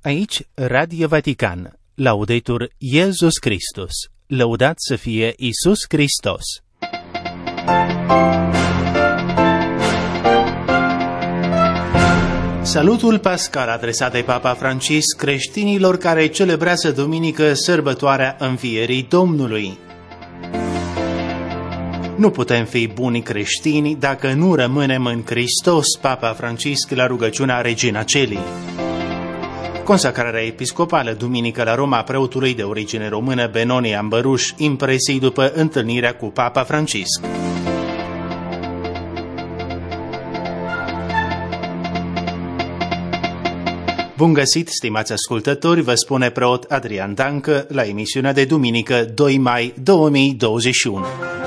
Aici, Radio Vatican, Laudetur Iesus Christus, lăudat să fie Iisus Hristos. Salutul pascal adresat de Papa Francisc creștinilor care celebrează duminică sărbătoarea Învierii Domnului. Nu putem fi buni creștini dacă nu rămânem în Hristos, Papa Francisc la rugăciunea Regina Caelii. Consacrarea episcopală duminică la Roma preotului de origine română Benoni Ambăruș, impresii după întâlnirea cu Papa Francisc. Bun găsit, stimați ascultători, vă spune preot Adrian Dancă la emisiunea de duminică 2 mai 2021.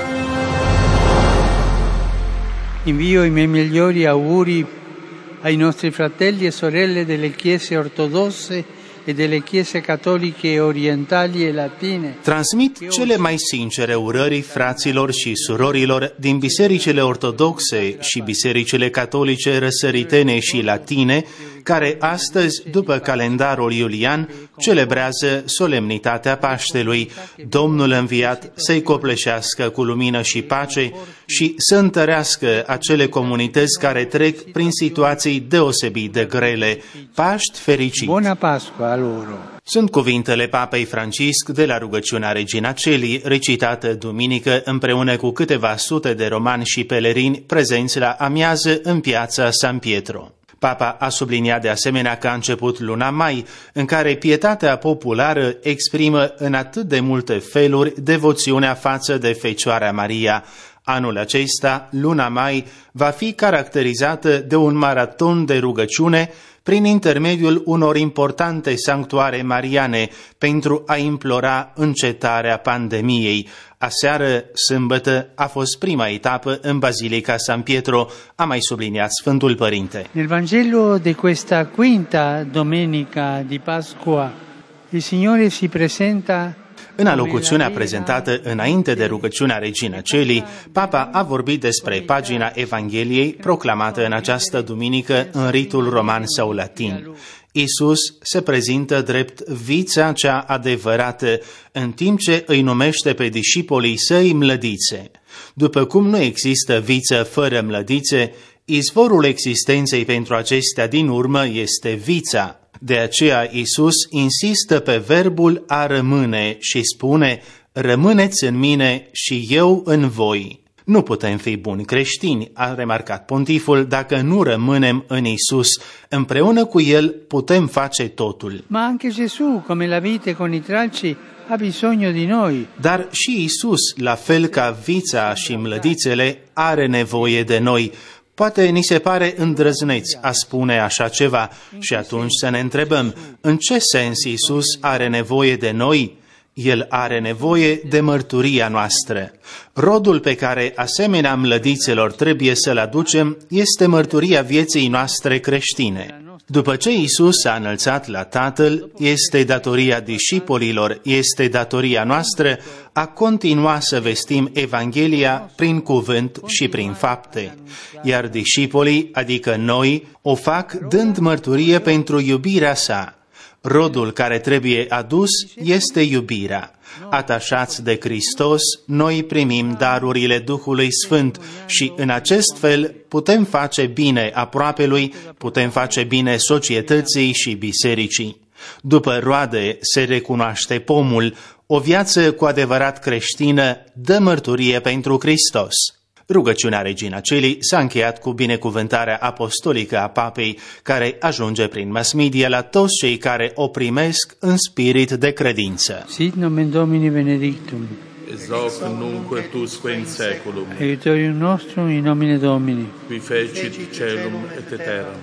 Invio i miei migliori auguri ai nostri fratelli e sorelle delle chiese ortodosse e delle chiese cattoliche orientali e latine. Transmit cele mai sincere urări fraților și surorilor din bisericile ortodoxe și bisericile catolice răsăritene și latine, care astăzi, după calendarul iulian, celebrează solemnitatea Paștelui. Domnul înviat să-i copleșească cu lumină și pace și să întărească acele comunități care trec prin situații deosebit de grele. Paști fericit! Buona Pasqua a loro! Sunt cuvintele Papei Francisc de la rugăciunea Regina Caelii, recitată duminică împreună cu câteva sute de romani și pelerini prezenți la amiază în piața San Pietro. Papa a subliniat de asemenea că a început luna mai, în care pietatea populară exprimă în atât de multe feluri devoțiunea față de Fecioara Maria. Anul acesta, luna mai, va fi caracterizată de un maraton de rugăciune prin intermediul unor importante sanctuare mariane pentru a implora încetarea pandemiei. Aseară, sâmbătă, a fost prima etapă în Basilica San Pietro, a mai subliniat Sfântul Părinte. Nel Vangelo di questa quinta domenica di Pasqua, il Signore si presenta. În alocuțiunea prezentată înainte de rugăciunea Regina Caelii, Papa a vorbit despre pagina Evangheliei proclamată în această duminică în ritul roman sau latin. Iisus se prezintă drept vița cea adevărată, în timp ce îi numește pe discipolii săi mlădițe. După cum nu există viță fără mlădițe, izvorul existenței pentru acestea din urmă este vița. De aceea Iisus insistă pe verbul a rămâne și spune: rămâneți în mine și eu în voi. Nu putem fi buni creștini, a remarcat pontiful, dacă nu rămânem în Iisus. Împreună cu El putem face totul. Ma anche Gesù, come la vite con i tralci, ha bisogno di noi. Dar și Iisus, la fel ca vița și mlădițele, are nevoie de noi. Poate ni se pare îndrăzneț a spune așa ceva și atunci să ne întrebăm, în ce sens Iisus are nevoie de noi? El are nevoie de mărturia noastră. Rodul pe care, asemenea mlădițelor, trebuie să-l aducem este mărturia vieții noastre creștine. După ce Iisus s-a înălțat la Tatăl, este datoria discipolilor, este datoria noastră a continua să vestim Evanghelia prin cuvânt și prin fapte. Iar discipolii, adică noi, o fac dând mărturie pentru iubirea sa. Rodul care trebuie adus este iubirea. Atașați de Hristos, noi primim darurile Duhului Sfânt și în acest fel putem face bine aproapelui, putem face bine societății și bisericii. După roade se recunoaște pomul, o viață cu adevărat creștină dă mărturie pentru Hristos. Rugăciunea Regina Caelii s-a încheiat cu binecuvântarea apostolică a Papei, care ajunge prin mass media la toți cei care o primesc în spirit de credință. Sit nomen Domini benedictum. Ex hoc nunc et usque in saeculum. Aiutorium nostrum in nomine Domini. Qui fecit caelum et terram.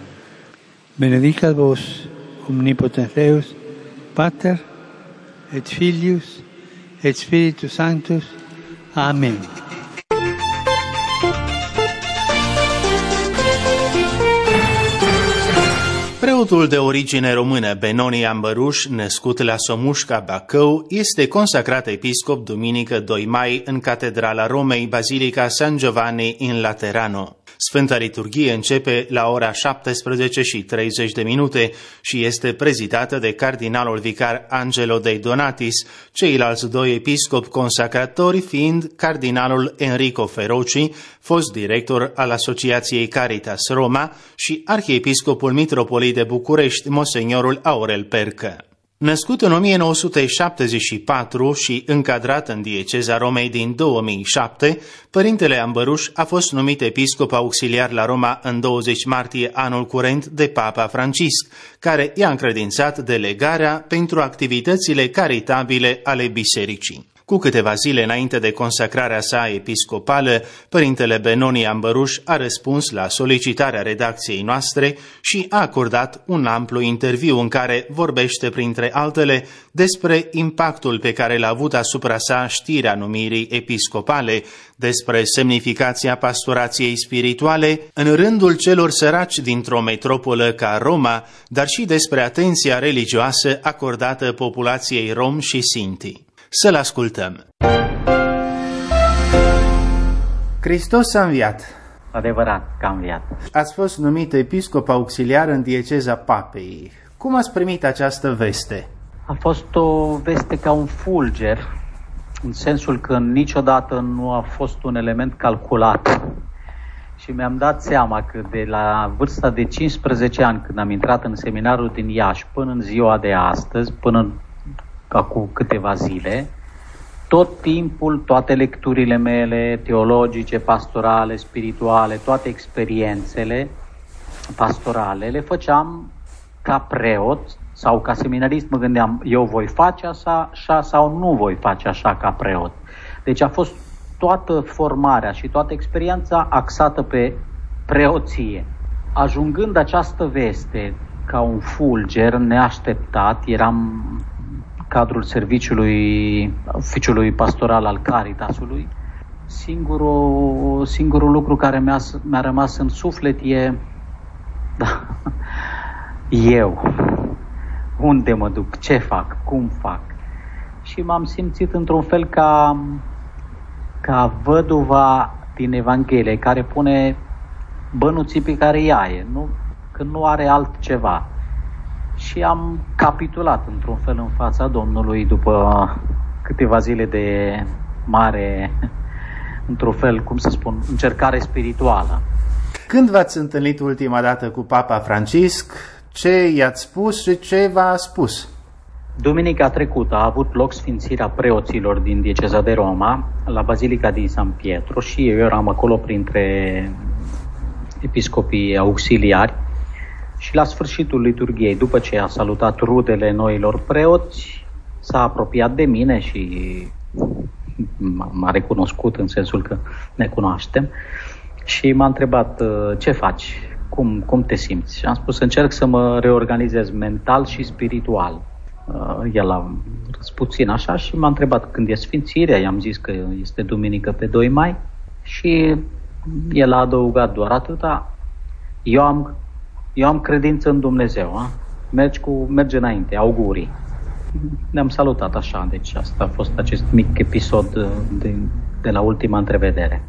Benedicat vos omnipotens Deus, Pater et Filius et Spiritus Sanctus. Amen. Preotul de origine română Benoni Ambăruș, născut la Somușca, Bacău, este consacrat episcop duminică 2 mai în Catedrala Romei, Basilica San Giovanni in Laterano. Sfânta Liturghie începe la ora 17:30 și este prezidată de cardinalul vicar Angelo Dei Donatis, ceilalți doi episcopi consacratori fiind cardinalul Enrico Feroci, fost director al Asociației Caritas Roma, și arhiepiscopul mitropolii de București, Monseniorul Aurel Percă. Născut în 1974 și încadrat în dieceza Romei din 2007, părintele Ambăruș a fost numit episcop auxiliar la Roma în 20 martie anul curent de Papa Francisc, care i-a încredințat delegarea pentru activitățile caritabile ale bisericii. Cu câteva zile înainte de consacrarea sa episcopală, părintele Benoni Ambăruș a răspuns la solicitarea redacției noastre și a acordat un amplu interviu în care vorbește, printre altele, despre impactul pe care l-a avut asupra sa știrea numirii episcopale, despre semnificația pastorației spirituale în rândul celor săraci dintr-o metropolă ca Roma, dar și despre atenția religioasă acordată populației rom și sinti. Să-l ascultăm. Hristos a înviat. Adevărat că a înviat. Ați fost numit episcop auxiliar în dieceza Papei. Cum ați primit această veste? A fost o veste ca un fulger, în sensul că niciodată nu a fost un element calculat. Și mi-am dat seama că de la vârsta de 15 ani, când am intrat în seminarul din Iași, până în ziua de astăzi, până acum câteva zile, tot timpul, toate lecturile mele teologice, pastorale, spirituale, toate experiențele pastorale le făceam ca preot sau ca seminarist. Mă gândeam, eu voi face așa sau nu voi face așa ca preot. Deci a fost toată formarea și toată experiența axată pe preoție. Ajungând această veste ca un fulger neașteptat, eram cadrul oficiului pastoral al Caritasului, singurul lucru care mi-a rămas în suflet e eu. Unde mă duc? Ce fac? Cum fac? Și m-am simțit într-un fel ca văduva din Evanghelie, care pune bănuții pe care ea e, că nu are altceva. Și am capitulat într-un fel în fața Domnului după câteva zile de mare, într-un fel, încercare spirituală. Când v-ați întâlnit ultima dată cu Papa Francisc? Ce i-ați spus și ce v-a spus? Duminica trecută a avut loc sfințirea preoților din dieceza de Roma la Bazilica din San Pietro și eu eram acolo printre episcopii auxiliari. Și la sfârșitul liturghiei, după ce a salutat rudele noilor preoți, s-a apropiat de mine și m-a recunoscut în sensul că ne cunoaștem și m-a întrebat: ce faci? Cum te simți? Și am spus: încerc să mă reorganizez mental și spiritual. El a răspuns puțin așa și m-a întrebat când e sfințirea. I-am zis că este duminică pe 2 mai și el a adăugat doar atâta: eu am credință în Dumnezeu, merge înainte, augurii. Ne-am salutat așa, deci asta a fost acest mic episod de la ultima întrevedere.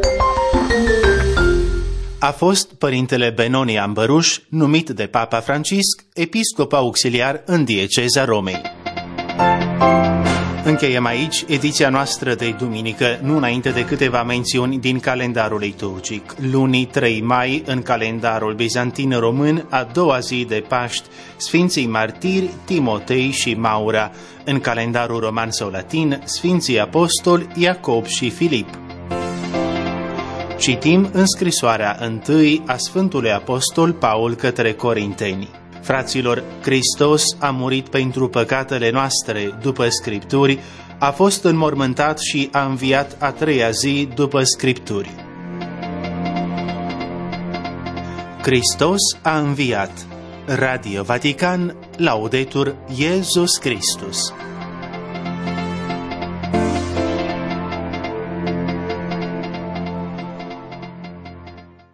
A fost părintele Benoni Ambăruș, numit de Papa Francisc episcop auxiliar în dieceza Romei. Încheiem aici ediția noastră de duminică, nu înainte de câteva mențiuni din calendarul liturgic. Luni 3 mai, în calendarul bizantin român, a doua zi de Paști, Sfinții Martiri Timotei și Maura. În calendarul roman sau latin, Sfinții Apostoli Iacob și Filip. Citim în scrisoarea 1 a Sfântului Apostol Paul către Corinteni. Fraților, Hristos a murit pentru păcatele noastre după Scripturi, a fost înmormântat și a înviat a 3-a zi după Scripturi. Hristos a înviat. Radio Vatican, Laudetur Iesus Christus.